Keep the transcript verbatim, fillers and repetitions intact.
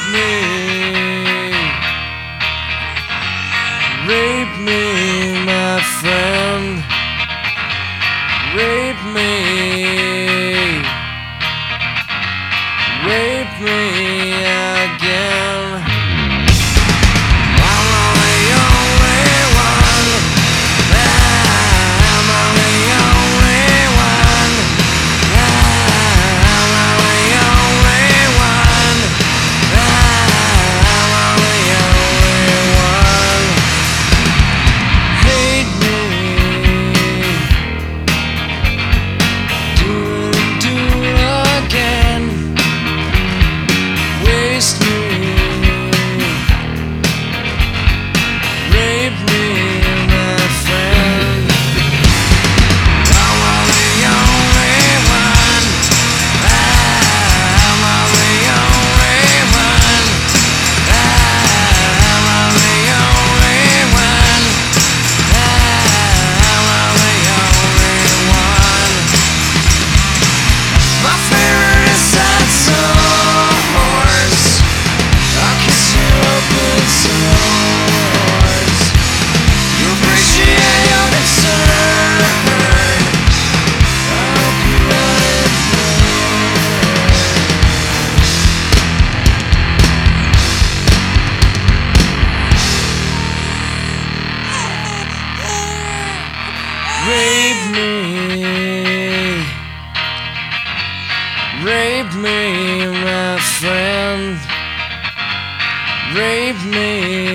me, rape me, my friend, rape me, rape me again. I'm the only one, I'm the only one, I'm the only one, I'm the only one. Hate me, do it, do it again. Waste me, rape me, my friend. I'm the only one, I'm the only one, I'm the only one, I'm the only one. My favorite is that horse. I'll kiss your open sores. You appreciate your concern. I hope you let it rape me, rape me, my friend, rape me.